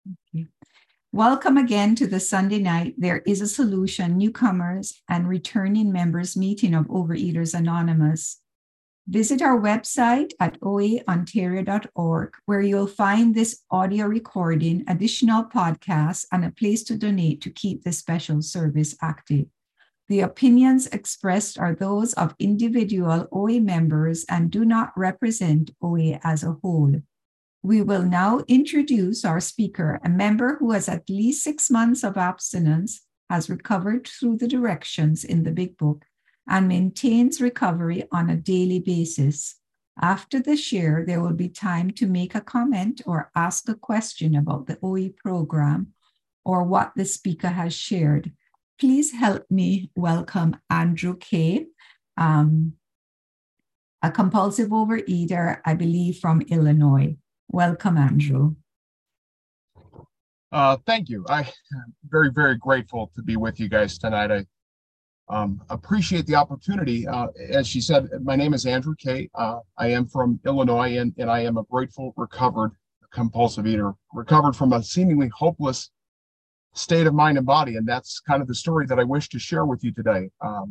Welcome again to the Sunday night There is a Solution newcomers and returning members meeting of Overeaters Anonymous. Visit our website at oaontario.org, where you'll find this audio recording, additional podcasts, and a place to donate to keep this special service active. The opinions expressed are those of individual OA members and do not represent OA as a whole. We will now introduce our speaker, a member who has at least 6 months of abstinence, has recovered through the directions in the Big Book, and maintains recovery on a daily basis. After the share, there will be time to make a comment or ask a question about the OE program or what the speaker has shared. Please help me welcome Andrew Kay, a compulsive overeater, I believe, from Illinois. Welcome, Andrew. Thank you. I'm very, very grateful to be with you guys tonight. I appreciate the opportunity. As she said, my name is Andrew Kay. I am from Illinois, and I am a grateful, recovered compulsive eater, recovered from a seemingly hopeless state of mind and body. And that's kind of the story that I wish to share with you today.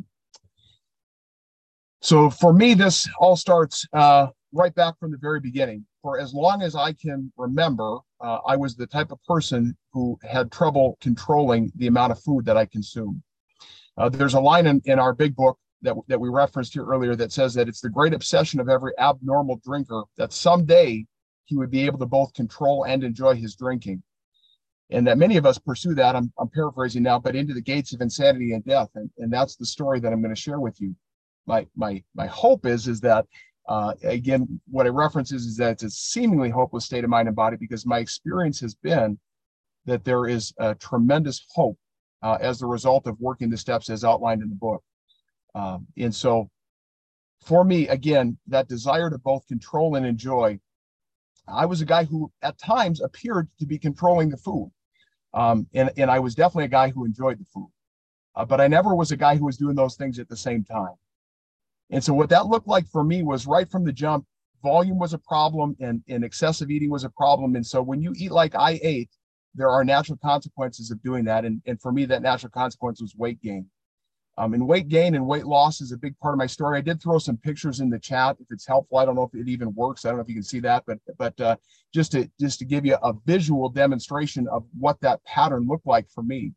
So for me, this all starts right back from the very beginning. For as long as I can remember, I was the type of person who had trouble controlling the amount of food that I consumed. There's a line in our Big Book that we referenced here earlier that says that it's the great obsession of every abnormal drinker that someday he would be able to both control and enjoy his drinking. And that many of us pursue that, I'm paraphrasing now, but into the gates of insanity and death. And that's the story that I'm going to share with you. My hope is that again, what I reference is that it's a seemingly hopeless state of mind and body, because my experience has been that there is a tremendous hope as the result of working the steps as outlined in the book. And so for me, again, that desire to both control and enjoy, I was a guy who at times appeared to be controlling the food. And I was definitely a guy who enjoyed the food, but I never was a guy who was doing those things at the same time. And so what that looked like for me was right from the jump, volume was a problem and excessive eating was a problem. And so when you eat like I ate, there are natural consequences of doing that. And for me, that natural consequence was weight gain. And weight gain and weight loss is a big part of my story. I did throw some pictures in the chat if it's helpful. I don't know if it even works. I don't know if you can see that, but just to give you a visual demonstration of what that pattern looked like for me.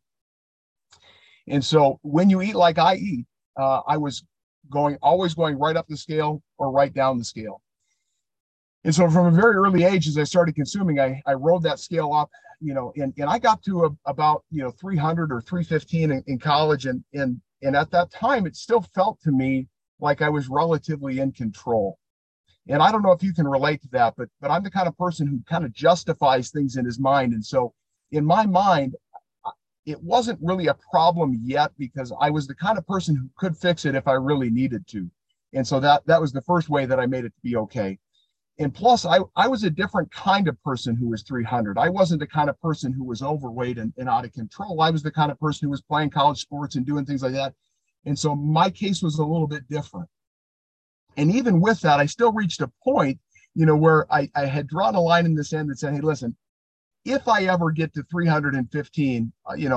And so when you eat like I eat, I was always going right up the scale or right down the scale. And so from a very early age, as I started consuming, I rode that scale up, and I got to about 300 or 315 in college, and at that time, it still felt to me like I was relatively in control. And I don't know if you can relate to that, but I'm the kind of person who kind of justifies things in his mind. And so in my mind, it wasn't really a problem yet, because I was the kind of person who could fix it if I really needed to. And so that was the first way that I made it to be okay. And plus, I was a different kind of person who was 300. I wasn't the kind of person who was overweight and out of control. I was the kind of person who was playing college sports and doing things like that. And so my case was a little bit different. And even with that, I still reached a point, where I had drawn a line in the sand that said, hey, listen, if I ever get to 315,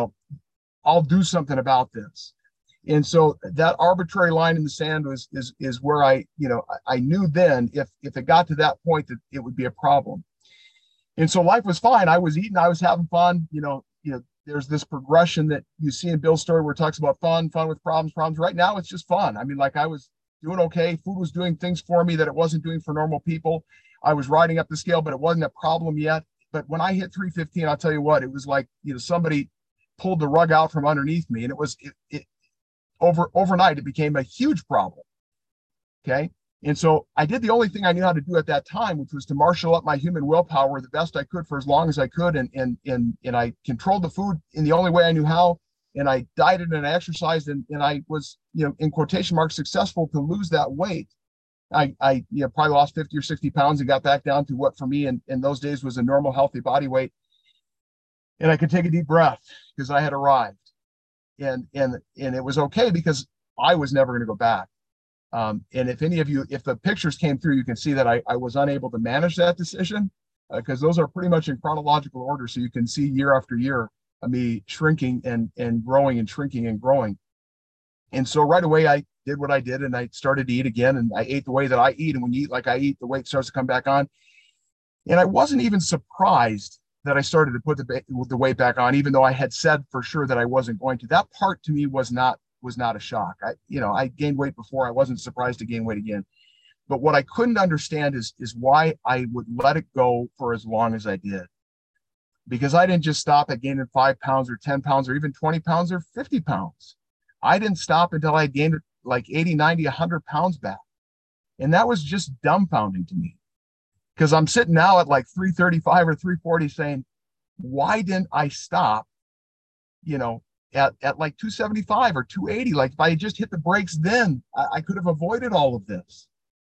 I'll do something about this. And so that arbitrary line in the sand is where I knew then if it got to that point that it would be a problem. And so life was fine. I was eating, I was having fun. There's this progression that you see in Bill's story where it talks about fun with problems. Right now, it's just fun. I mean, like I was doing okay. Food was doing things for me that it wasn't doing for normal people. I was riding up the scale, but it wasn't a problem yet. But when I hit 315, I'll tell you what, it was like, somebody pulled the rug out from underneath me. And it overnight, it became a huge problem. Okay. And so I did the only thing I knew how to do at that time, which was to marshal up my human willpower the best I could for as long as I could. And I controlled the food in the only way I knew how. And I dieted and I exercised, and I was, in quotation marks, successful to lose that weight. I probably lost 50 or 60 pounds and got back down to what for me in those days was a normal, healthy body weight. And I could take a deep breath because I had arrived. And it was okay because I was never going to go back. And if any of you, if the pictures came through, you can see that I was unable to manage that decision. because those are pretty much in chronological order. So you can see year after year me shrinking and growing and shrinking and growing. And so right away I did what I did, and I started to eat again, and I ate the way that I eat. And when you eat like I eat, the weight starts to come back on. And I wasn't even surprised that I started to put the weight back on, even though I had said for sure that I wasn't going to. That part to me was not a shock. I gained weight before. I wasn't surprised to gain weight again. But what I couldn't understand is why I would let it go for as long as I did. Because I didn't just stop at gaining 5 pounds or 10 pounds or even 20 pounds or 50 pounds. I didn't stop until I gained like 80, 90, 100 pounds back. And that was just dumbfounding to me. Because I'm sitting now at like 335 or 340 saying, why didn't I stop, at like 275 or 280? Like if I had just hit the brakes then, I could have avoided all of this.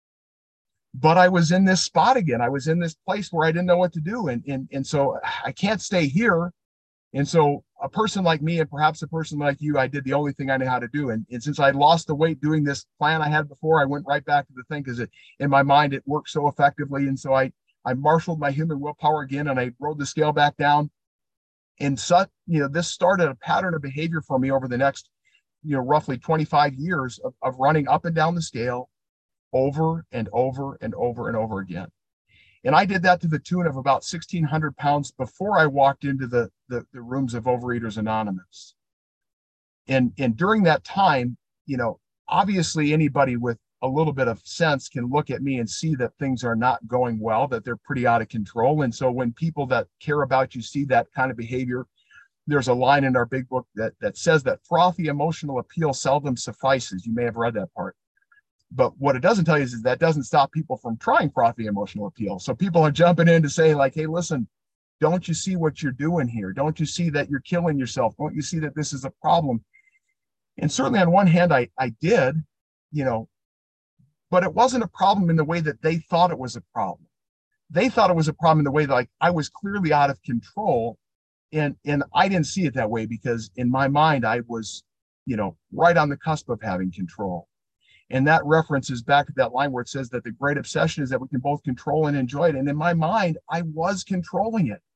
But I was in this spot again. I was in this place where I didn't know what to do. And so I can't stay here. And so a person like me, and perhaps a person like you, I did the only thing I knew how to do. And since I lost the weight doing this plan I had before, I went right back to the thing because in my mind, it worked so effectively. And so I marshaled my human willpower again, and I rode the scale back down. And this started a pattern of behavior for me over the next, roughly 25 years of running up and down the scale over and over and over and over again. And I did that to the tune of about 1,600 pounds before I walked into the rooms of Overeaters Anonymous. And during that time, obviously anybody with a little bit of sense can look at me and see that things are not going well, that they're pretty out of control. And so when people that care about you see that kind of behavior, there's a line in our big book that says that frothy emotional appeal seldom suffices. You may have read that part. But what it doesn't tell you is that doesn't stop people from trying frothy emotional appeal. So people are jumping in to say like, hey, listen, don't you see what you're doing here? Don't you see that you're killing yourself? Don't you see that this is a problem? And certainly on one hand, I did, but it wasn't a problem in the way that they thought it was a problem. They thought it was a problem in the way that like I was clearly out of control. And I didn't see it that way because in my mind, I was, right on the cusp of having control. And that references back to that line where it says that the great obsession is that we can both control and enjoy it. And in my mind, I was controlling it.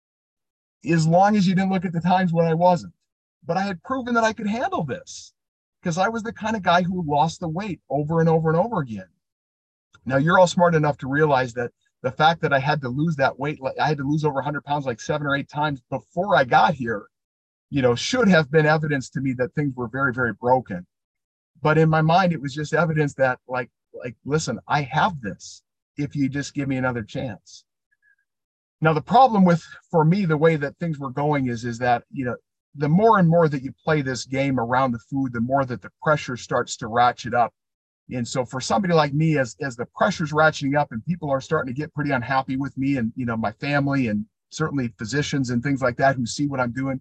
As long as you didn't look at the times when I wasn't. But I had proven that I could handle this because I was the kind of guy who lost the weight over and over and over again. Now, you're all smart enough to realize that the fact that I had to lose that weight, I had to lose over 100 pounds like 7 or 8 times before I got here, should have been evidence to me that things were very, very broken. But in my mind, it was just evidence that like, listen, I have this if you just give me another chance. Now, the problem for me, the way that things were going is that, the more and more that you play this game around the food, the more that the pressure starts to ratchet up. And so for somebody like me, as the pressure's ratcheting up and people are starting to get pretty unhappy with me and, my family and certainly physicians and things like that who see what I'm doing,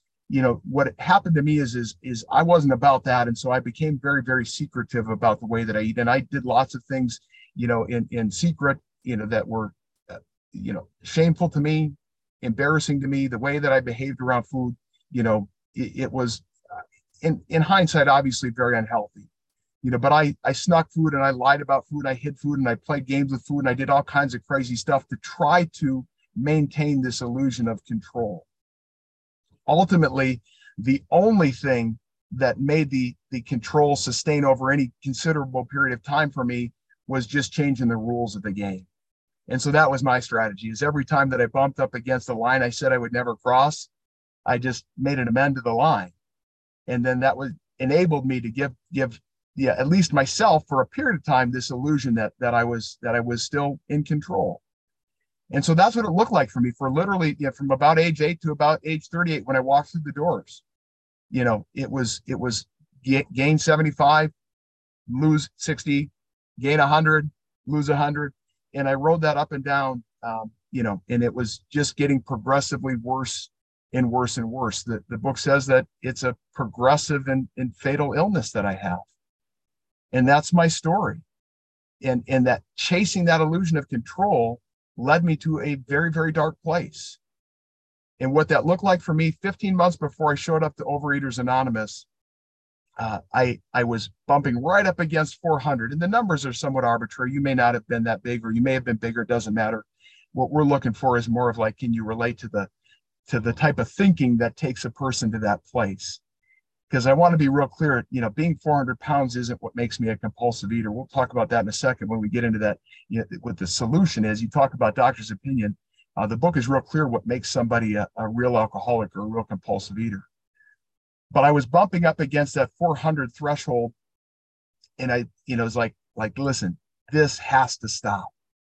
what happened to me is I wasn't about that. And so I became very, very secretive about the way that I eat. And I did lots of things, in secret, that were, shameful to me, embarrassing to me, the way that I behaved around food, it was in hindsight, obviously very unhealthy, but I snuck food and I lied about food. I hid food and I played games with food and I did all kinds of crazy stuff to try to maintain this illusion of control. Ultimately, the only thing that made the control sustain over any considerable period of time for me was just changing the rules of the game. And so that was my strategy, is every time that I bumped up against a line I said I would never cross, I just made an amend to the line. And then that enabled me to give at least myself for a period of time, this illusion that I was still in control. And so that's what it looked like for me for literally, from about age 8 to about age 38 when I walked through the doors. It was gain 75, lose 60, gain 100, lose 100. And I rode that up and down, and it was just getting progressively worse and worse and worse. The book says that it's a progressive and fatal illness that I have. And that's my story. And that chasing that illusion of control led me to a very, very dark place. And what that looked like for me 15 months before I showed up to Overeaters Anonymous, I was bumping right up against 400. And the numbers are somewhat arbitrary. You may not have been that big, or you may have been bigger. It doesn't matter. What we're looking for is more of like, can you relate to the type of thinking that takes a person to that place? Because I want to be real clear, being 400 pounds isn't what makes me a compulsive eater. We'll talk about that in a second when we get into that. What the solution is. You talk about doctor's opinion. The book is real clear what makes somebody a real alcoholic or a real compulsive eater. But I was bumping up against that 400 threshold, and I, was like, listen, this has to stop.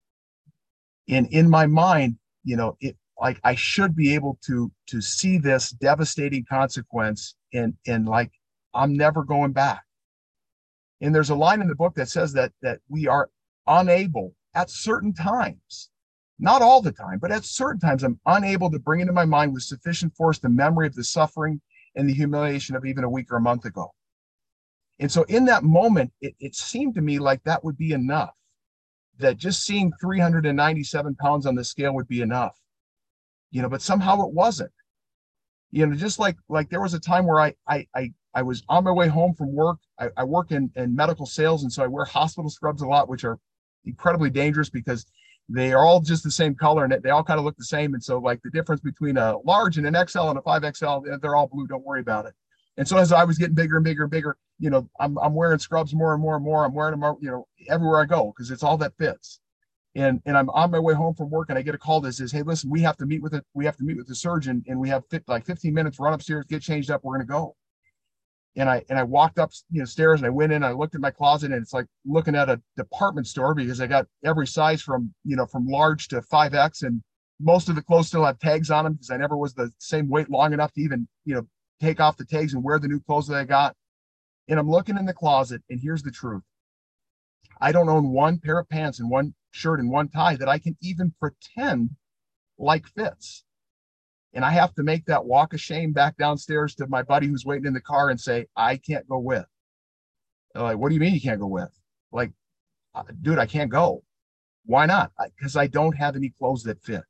And in my mind, it like I should be able to see this devastating consequence, and like I'm never going back. And there's a line in the book that says that we are unable at certain times, not all the time, but at certain times, I'm unable to bring into my mind with sufficient force the memory of the suffering and the humiliation of even a week or a month ago. And so in that moment, it seemed to me like that would be enough, that just seeing 397 pounds on the scale would be enough, but somehow it wasn't. Just like there was a time where I was on my way home from work. I work in medical sales, and so I wear hospital scrubs a lot, which are incredibly dangerous because they are all just the same color and they all kind of look the same. And so like the difference between a large and an XL and a 5XL, they're all blue. Don't worry about it. And so as I was getting bigger and bigger and bigger, I'm wearing scrubs more and more and more. I'm wearing them, everywhere I go because it's all that fits. And I'm on my way home from work, and I get a call that says, "Hey, listen, we have to meet with the surgeon, and we have like 15 minutes. Run upstairs, get changed up. We're gonna go." And I walked up stairs, and I went in. I looked at my closet, and it's like looking at a department store because I got every size from large to 5X, and most of the clothes still have tags on them because I never was the same weight long enough to even take off the tags and wear the new clothes that I got. And I'm looking in the closet, and here's the truth. I don't own one pair of pants and one shirt and one tie that I can even pretend like fits. And I have to make that walk of shame back downstairs to my buddy who's waiting in the car and say, I can't go with. They're like, what do you mean you can't go with? Like, dude, I can't go. Why not? Because I don't have any clothes that fit.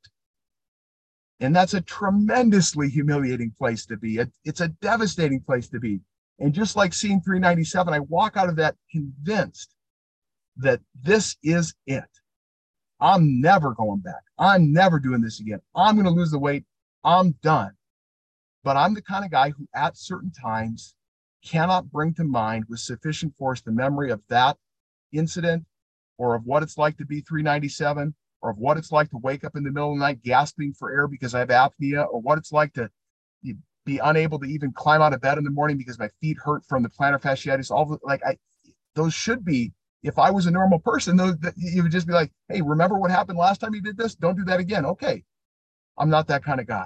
And that's a tremendously humiliating place to be. It's a devastating place to be. And just like seeing 397, I walk out of that convinced that this is it. I'm never going back. I'm never doing this again. I'm going to lose the weight. I'm done. But I'm the kind of guy who at certain times cannot bring to mind with sufficient force the memory of that incident, or of what it's like to be 397, or of what it's like to wake up in the middle of the night gasping for air because I have apnea, or what it's like to be unable to even climb out of bed in the morning because my feet hurt from the plantar fasciitis. Those should be, if I was a normal person, you would just be like, hey, remember what happened last time you did this? Don't do that again. Okay. I'm not that kind of guy.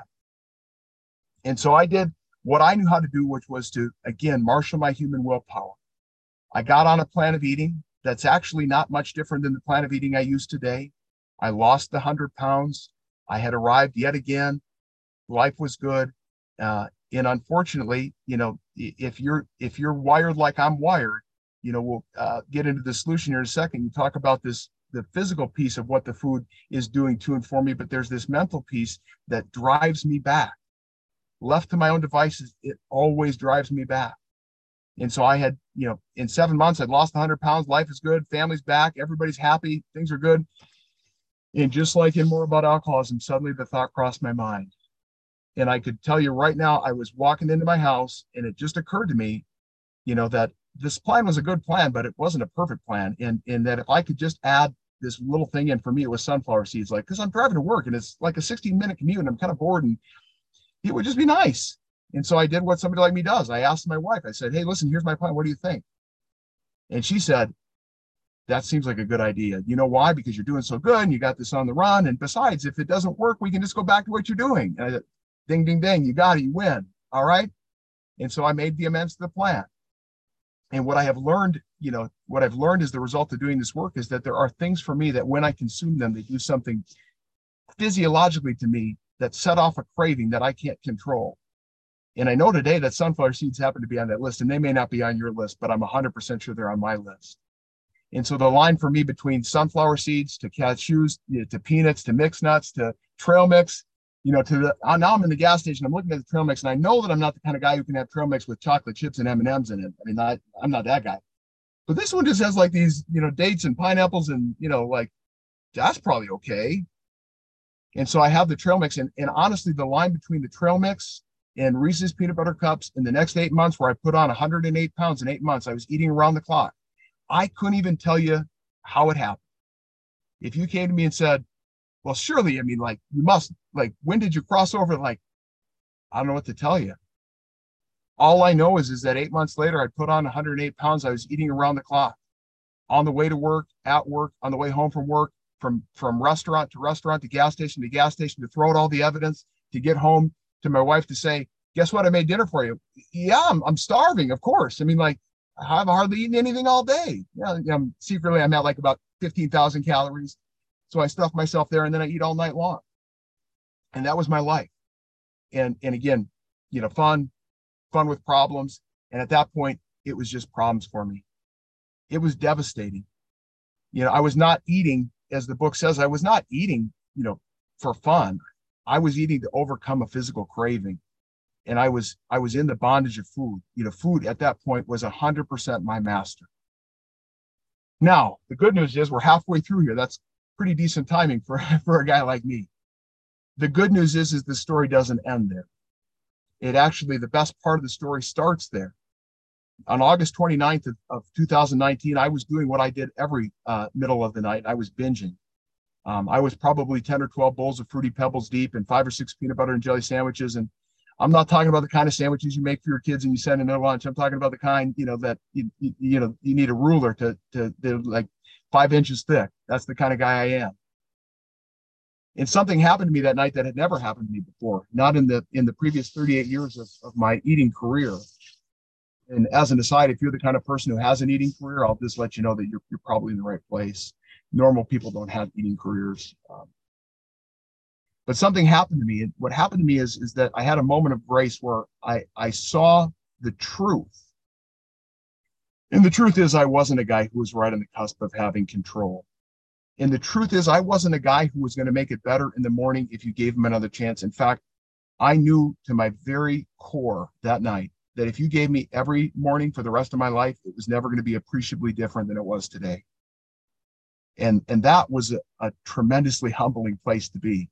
And so I did what I knew how to do, which was to, again, marshal my human willpower. I got on a plan of eating that's actually not much different than the plan of eating I use today. I lost the 100 pounds. I had arrived yet again. Life was good. And unfortunately, if you're wired like I'm wired, we'll get into the solution here in a second. You talk about the physical piece of what the food is doing to and for me, but there's this mental piece that drives me back. Left to my own devices, it always drives me back. And so I had, in 7 months, I'd lost 100 pounds. Life is good. Family's back. Everybody's happy. Things are good. And just like in More About Alcoholism, suddenly the thought crossed my mind. And I could tell you right now, I was walking into my house, and it just occurred to me, that this plan was a good plan, but it wasn't a perfect plan. And that if I could just add this little thing in, for me, it was sunflower seeds, because I'm driving to work and it's like a 16-minute commute and I'm kind of bored, and it would just be nice. And so I did what somebody like me does. I asked my wife, I said, hey, listen, here's my plan. What do you think? And she said, that seems like a good idea. You know why? Because you're doing so good and you got this on the run. And besides, if it doesn't work, we can just go back to what you're doing. And I said, ding, ding, ding, you got it, you win. All right. And so I made the amends to the plan. And what I've learned as the result of doing this work is that there are things for me that when I consume them, they do something physiologically to me that set off a craving that I can't control. And I know today that sunflower seeds happen to be on that list, and they may not be on your list, but I'm 100% sure they're on my list. And so the line for me between sunflower seeds to cashews, to peanuts, to mixed nuts, to trail mix, now I'm in the gas station, I'm looking at the trail mix, and I know that I'm not the kind of guy who can have trail mix with chocolate chips and M&Ms in it. I mean, I'm not that guy. But this one just has like these, dates and pineapples, and, that's probably okay. And so I have the trail mix, and honestly, the line between the trail mix and Reese's peanut butter cups in the next 8 months, where I put on 108 pounds in 8 months, I was eating around the clock. I couldn't even tell you how it happened. If you came to me and said, well, surely, I mean, like, you must, like, when did you cross over? Like, I don't know what to tell you. All I know is that 8 months later, I put on 108 pounds. I was eating around the clock, on the way to work, at work, on the way home from work, from restaurant to restaurant, to gas station to gas station, to throw out all the evidence, to get home to my wife to say, guess what? I made dinner for you. Yeah, I'm starving, of course. I mean, like, I've hardly eaten anything all day. Yeah, secretly, I'm at like about 15,000 calories. So I stuff myself there, and then I eat all night long. And that was my life. And again, fun with problems. And at that point, it was just problems for me. It was devastating. I was not eating, as the book says, I was not eating, for fun. I was eating to overcome a physical craving. And I was in the bondage of food. Food at that point was 100% my master. Now, the good news is we're halfway through here. That's pretty decent timing for a guy like me. The good news is the story doesn't end there. It actually, the best part of the story starts there. On August 29th of 2019, I was doing what I did every middle of the night. I was binging. I was probably 10 or 12 bowls of Fruity Pebbles deep and 5 or 6 peanut butter and jelly sandwiches. And I'm not talking about the kind of sandwiches you make for your kids and you send in their lunch. I'm talking about the kind, that you need a ruler to like 5 inches thick. That's the kind of guy I am. And something happened to me that night that had never happened to me before, not in the previous 38 years of my eating career. And as an aside, if you're the kind of person who has an eating career, I'll just let you know that you're probably in the right place. Normal people don't have eating careers. But something happened to me. And what happened to me is that I had a moment of grace where I saw the truth. And the truth is, I wasn't a guy who was right on the cusp of having control. And the truth is, I wasn't a guy who was going to make it better in the morning if you gave him another chance. In fact, I knew to my very core that night that if you gave me every morning for the rest of my life, it was never going to be appreciably different than it was today. And that was a tremendously humbling place to be.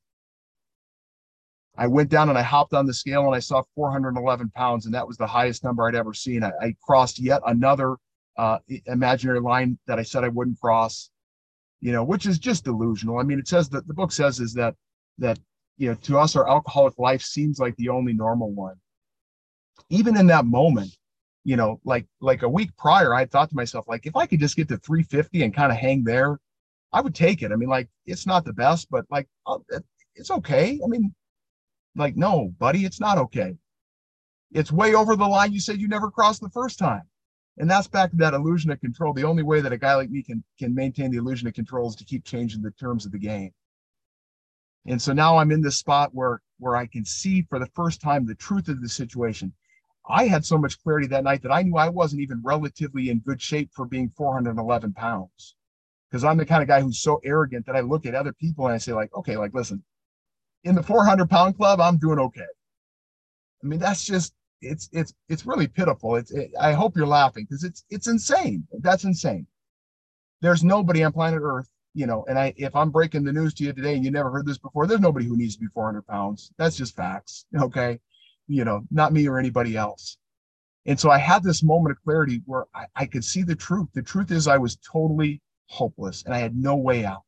I went down and I hopped on the scale and I saw 411 pounds, and that was the highest number I'd ever seen. I crossed yet another imaginary line that I said I wouldn't cross, which is just delusional. I mean, it says that the book says is that to us, our alcoholic life seems like the only normal one. Even in that moment, like a week prior, I thought to myself, like, if I could just get to 350 and kind of hang there, I would take it. I mean, like, it's not the best, but like, it's okay. I mean, like, no, buddy, it's not okay. It's way over the line you said you never crossed the first time. And that's back to that illusion of control. The only way that a guy like me can maintain the illusion of control is to keep changing the terms of the game. And so now I'm in this spot where I can see for the first time the truth of the situation. I had so much clarity that night that I knew I wasn't even relatively in good shape for being 411 pounds. Because I'm the kind of guy who's so arrogant that I look at other people and I say, like, okay, like, listen, in the 400-pound club, I'm doing okay. I mean, that's just, it's really pitiful. I hope you're laughing because it's insane. That's insane. There's nobody on planet Earth, and if I'm breaking the news to you today and you never heard this before, there's nobody who needs to be 400 pounds. That's just facts. Okay. Not me or anybody else. And so I had this moment of clarity where I could see the truth. The truth is I was totally hopeless and I had no way out.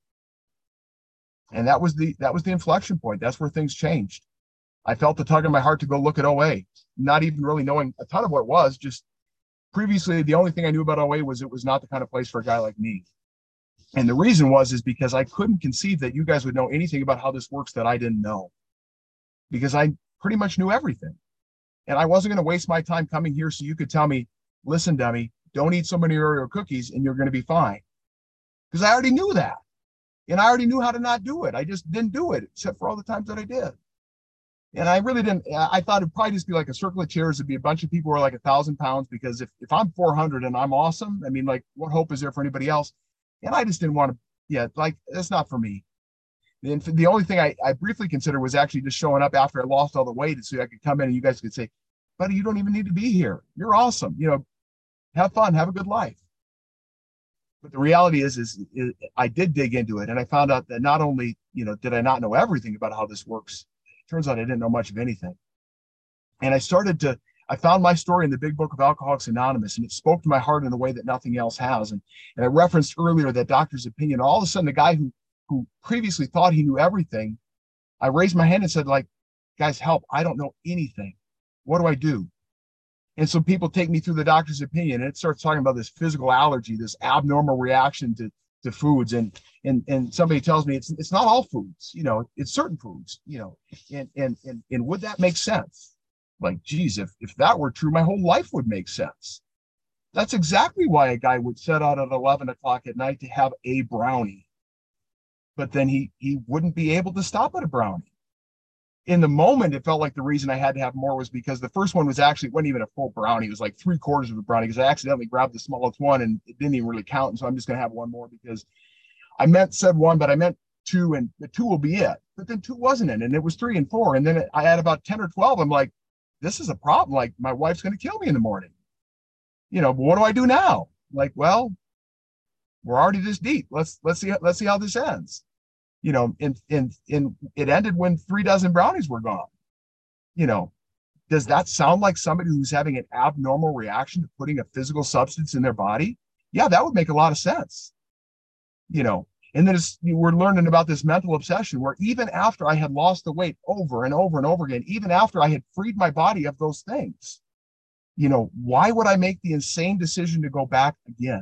And that was the inflection point. That's where things changed. I felt the tug in my heart to go look at OA, not even really knowing a ton of what it was. Just previously, the only thing I knew about OA was it was not the kind of place for a guy like me. And the reason is because I couldn't conceive that you guys would know anything about how this works that I didn't know, because I pretty much knew everything. And I wasn't going to waste my time coming here so you could tell me, listen, dummy, don't eat so many Oreo cookies and you're going to be fine. Because I already knew that. And I already knew how to not do it. I just didn't do it, except for all the times that I did. And I really didn't. I thought it'd probably just be like a circle of chairs. It'd be a bunch of people who are like 1,000 pounds, because if I'm 400 and I'm awesome, I mean, like, what hope is there for anybody else? And I just didn't want to, like, that's not for me. And the only thing I briefly considered was actually just showing up after I lost all the weight so I could come in and you guys could say, buddy, you don't even need to be here. You're awesome. Have fun, have a good life. But the reality is I did dig into it, and I found out that not only, did I not know everything about how this works, it turns out I didn't know much of anything. And I found my story in the big book of Alcoholics Anonymous, and it spoke to my heart in a way that nothing else has. And I referenced earlier that doctor's opinion. All of a sudden, the guy who previously thought he knew everything, I raised my hand and said, like, guys, help. I don't know anything. What do I do? And so people take me through the doctor's opinion, and it starts talking about this physical allergy, this abnormal reaction to foods. And somebody tells me it's not all foods, it's certain foods, and would that make sense? Like, geez, if that were true, my whole life would make sense. That's exactly why a guy would set out at 11 o'clock at night to have a brownie, but then he wouldn't be able to stop at a brownie. In the moment, it felt like the reason I had to have more was because the first one wasn't even a full brownie. It was like 3/4 of a brownie because I accidentally grabbed the smallest one and it didn't even really count. And so I'm just going to have one more because said one, but I meant two, and the two will be it. But then two wasn't it. And it was 3 and 4. And then I had about 10 or 12. I'm like, this is a problem. Like, my wife's going to kill me in the morning. But what do I do now? Like, well, we're already this deep. Let's see how this ends. And it ended when 3 dozen brownies were gone. Does that sound like somebody who's having an abnormal reaction to putting a physical substance in their body? Yeah, that would make a lot of sense. And then we're learning about this mental obsession where even after I had lost the weight over and over and over again, even after I had freed my body of those things, why would I make the insane decision to go back again?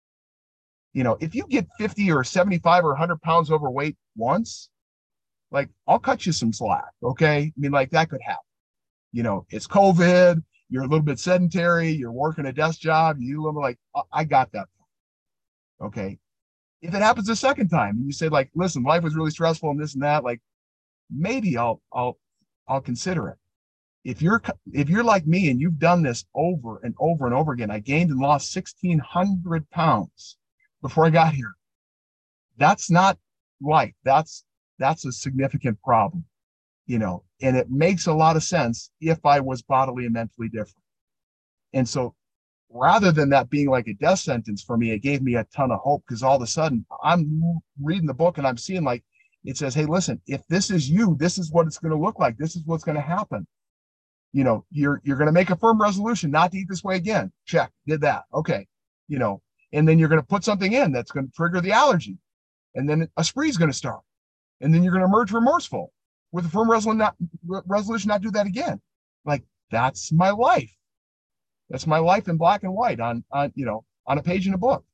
If you get 50 or 75 or 100 pounds overweight once, like, I'll cut you some slack. Okay. I mean, like, that could happen. It's COVID. You're a little bit sedentary. You're working a desk job. I got that. Okay. If it happens a second time and you say, like, listen, life was really stressful and this and that, like, maybe I'll consider it. If you're like me and you've done this over and over and over again, I gained and lost 1,600 pounds before I got here. That's not life. That's a significant problem, and it makes a lot of sense if I was bodily and mentally different. And so rather than that being like a death sentence for me, it gave me a ton of hope, because all of a sudden I'm reading the book and I'm seeing, like, it says, hey, listen, if this is you, this is what it's going to look like. This is what's going to happen. You're going to make a firm resolution not to eat this way again. Check, did that. Okay. And then you're going to put something in that's going to trigger the allergy. And then a spree is going to start. And then you're going to emerge remorseful with a firm resolution not do that again. Like, that's my life. That's my life in black and white on a page in a book.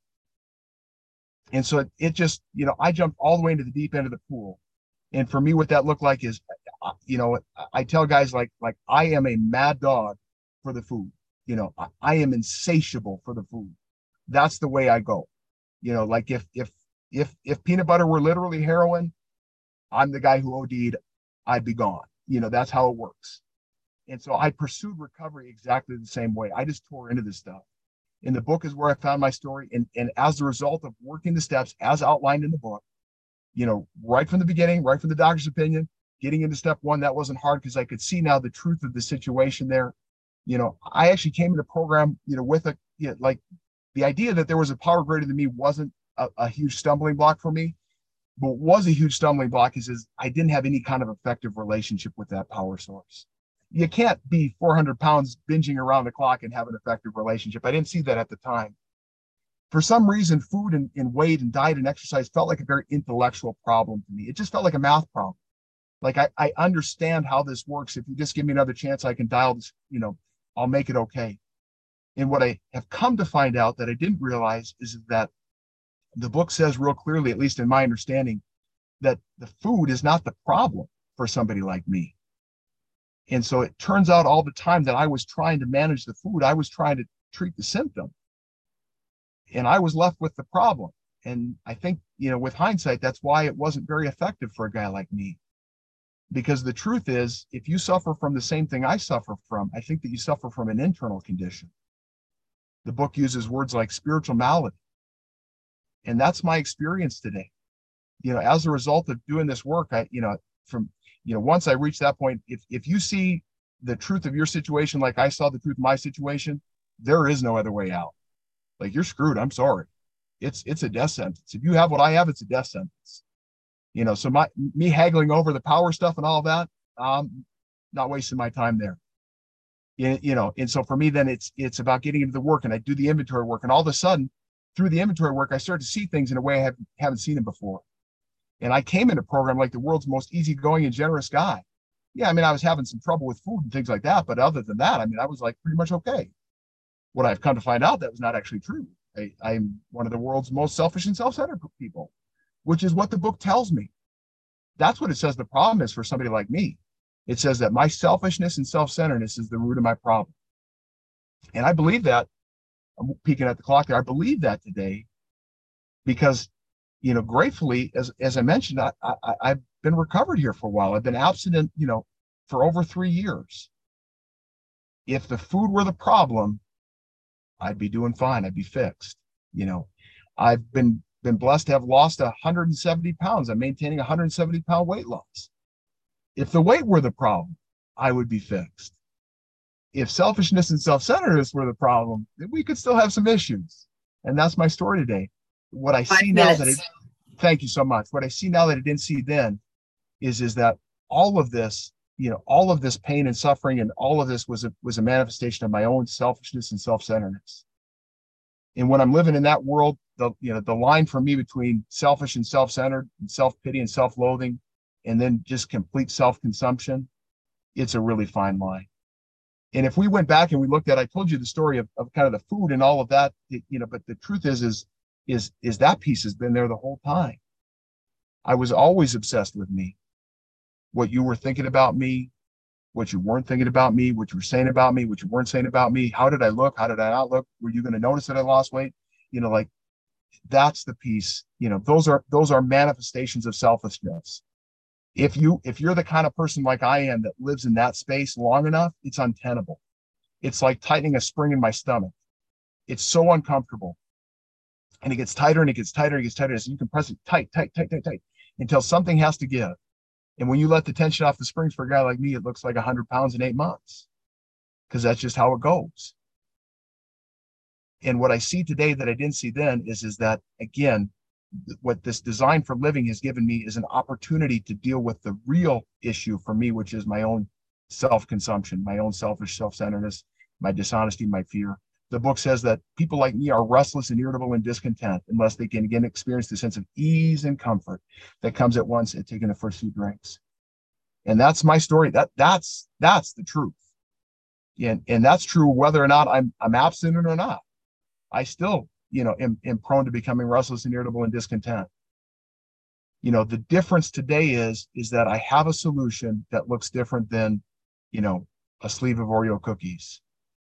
And so it just, I jumped all the way into the deep end of the pool. And for me, what that looked like is, I tell guys, like I am a mad dog for the food. I am insatiable for the food. That's the way I go. Like, if peanut butter were literally heroin, I'm the guy who OD'd, I'd be gone. That's how it works. And so I pursued recovery exactly the same way. I just tore into this stuff. And the book is where I found my story. And as a result of working the steps as outlined in the book, right from the beginning, right from the doctor's opinion, getting into step 1, that wasn't hard because I could see now the truth of the situation there. I actually came into program, with like the idea that there was a power greater than me wasn't a huge stumbling block for me. But what was a huge stumbling block is I didn't have any kind of effective relationship with that power source. You can't be 400 pounds binging around the clock and have an effective relationship. I didn't see that at the time. For some reason, food and weight and diet and exercise felt like a very intellectual problem to me. It just felt like a math problem. Like, I understand how this works. If you just give me another chance, I can dial this, I'll make it okay. And what I have come to find out that I didn't realize is that the book says real clearly, at least in my understanding, that the food is not the problem for somebody like me. And so it turns out all the time that I was trying to manage the food, I was trying to treat the symptom. And I was left with the problem. And I think, with hindsight, that's why it wasn't very effective for a guy like me. Because the truth is, if you suffer from the same thing I suffer from, I think that you suffer from an internal condition. The book uses words like spiritual malady. And that's my experience today. As a result of doing this work, once I reached that point, if you see the truth of your situation like I saw the truth of my situation, there is no other way out. Like, you're screwed. I'm sorry. it's a death sentence. If you have what I have, it's a death sentence. So me haggling over the power stuff and all that, not wasting my time there. And so for me, then it's about getting into the work, and I do the inventory work, and all of a sudden, through the inventory work, I start to see things in a way I haven't seen them before. And I came into program like the world's most easygoing and generous guy. Yeah, I mean, I was having some trouble with food and things like that, but other than that, I mean, I was like pretty much okay. What I've come to find out, that was not actually true. I'm one of the world's most selfish and self-centered people, which is what the book tells me. That's what it says the problem is for somebody like me. It says that my selfishness and self-centeredness is the root of my problem. And I believe that. I'm peeking at the clock there. I believe that today because, gratefully, as I mentioned, I've been recovered here for a while. I've been abstinent, for over 3 years. If the food were the problem, I'd be doing fine. I'd be fixed. I've been blessed to have lost 170 pounds. I'm maintaining 170-pound weight loss. If the weight were the problem, I would be fixed. If selfishness and self-centeredness were the problem, then we could still have some issues. And that's my story today. What I see now thank you so much. What I see now that I didn't see then is that all of this, all of this pain and suffering and all of this was a manifestation of my own selfishness and self-centeredness. And when I'm living in that world, the line for me between selfish and self-centered and self-pity and self-loathing and then just complete self-consumption, it's a really fine line. And if we went back and we looked at, I told you the story of kind of the food and all of that, but the truth is that piece has been there the whole time. I was always obsessed with me. What you were thinking about me, what you weren't thinking about me, what you were saying about me, what you weren't saying about me. How did I look? How did I not look? Were you going to notice that I lost weight? Like that's the piece, those are manifestations of selfishness. If you're the kind of person like I am that lives in that space long enough, it's untenable. It's like tightening a spring in my stomach. It's so uncomfortable. And it gets tighter and it gets tighter and it gets tighter. So you can press it tight until something has to give. And when you let the tension off the springs for a guy like me, it looks like 100 pounds in 8 months because that's just how it goes. And what I see today that I didn't see then is that, again, what this design for living has given me is an opportunity to deal with the real issue for me, which is my own self-consumption, my own selfish self-centeredness, my dishonesty, my fear. The book says that people like me are restless and irritable and discontent unless they can again experience the sense of ease and comfort that comes at once at taking the first few drinks. And that's my story. That's the truth. And that's true whether or not I'm abstinent or not. I still am prone to becoming restless and irritable and discontent. The difference today is that I have a solution that looks different than, a sleeve of Oreo cookies.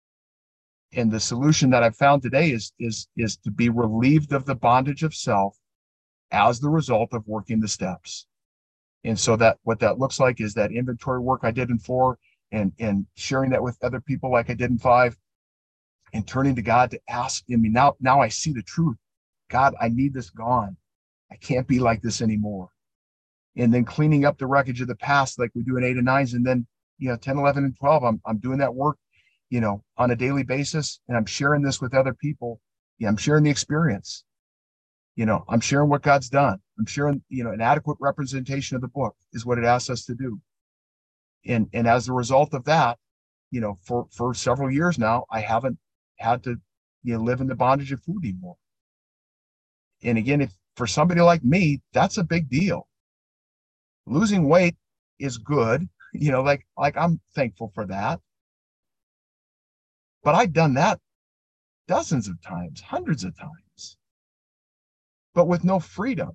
And the solution that I've found today is to be relieved of the bondage of self as the result of working the steps. And so that what that looks like is that inventory work I did in 4 and sharing that with other people like I did in 5. And turning to God to ask me, now I see the truth. God, I need this gone. I can't be like this anymore. And then cleaning up the wreckage of the past like we do in 8 and 9s. And then, 10, 11, and 12, I'm doing that work, on a daily basis. And I'm sharing this with other people. I'm sharing the experience. I'm sharing what God's done. I'm sharing, an adequate representation of the book is what it asks us to do. And as a result of that, for several years now, I haven't had to live in the bondage of food anymore. And again, if for somebody like me, that's a big deal. Losing weight is good, like I'm thankful for that. But I've done that dozens of times, hundreds of times, but with no freedom.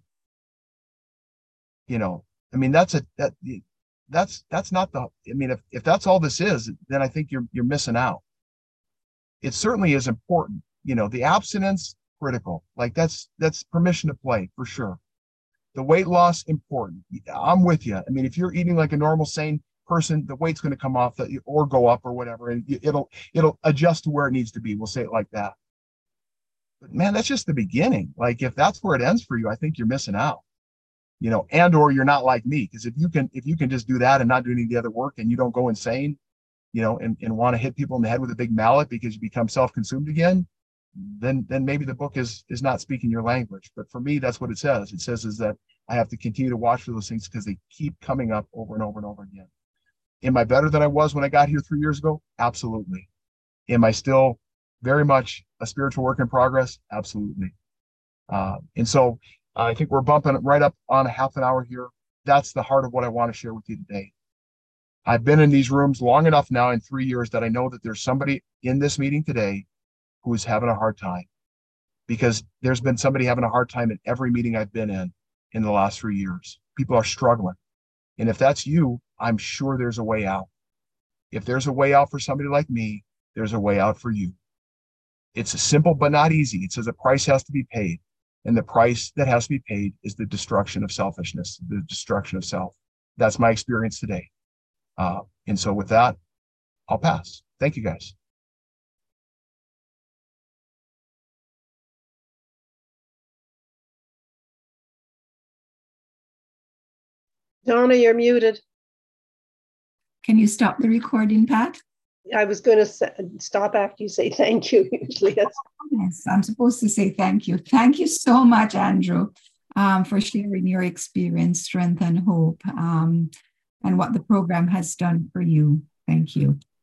I mean, that's not the, I mean, if that's all this is, then I think you're missing out. It certainly is important. The abstinence, critical. Like that's permission to play for sure. The weight loss, important. I'm with you. I mean, if you're eating like a normal, sane person, the weight's going to come off or go up or whatever, and it'll adjust to where it needs to be. We'll say it like that. But man, that's just the beginning. Like if that's where it ends for you, I think you're missing out. And or you're not like me, because if you can just do that and not do any of the other work, and you don't go insane, and want to hit people in the head with a big mallet because you become self-consumed again, then maybe the book is not speaking your language. But for me, that's what it says. It says is that I have to continue to watch for those things because they keep coming up over and over and over again. Am I better than I was when I got here 3 years ago? Absolutely. Am I still very much a spiritual work in progress? Absolutely. And so I think we're bumping right up on a half an hour here. That's the heart of what I want to share with you today. I've been in these rooms long enough now in 3 years that I know that there's somebody in this meeting today who is having a hard time, because there's been somebody having a hard time in every meeting I've been in the last 3 years. People are struggling. And if that's you, I'm sure there's a way out. If there's a way out for somebody like me, there's a way out for you. It's simple but not easy. It says a price has to be paid. And the price that has to be paid is the destruction of selfishness, the destruction of self. That's my experience today. And so with that, I'll pass. Thank you, guys. Donna, you're muted. Can you stop the recording, Pat? I was going to stop after you say thank you. Usually, yes, I'm supposed to say thank you. Thank you so much, Andrew, for sharing your experience, strength, and hope, and what the program has done for you. Thank you.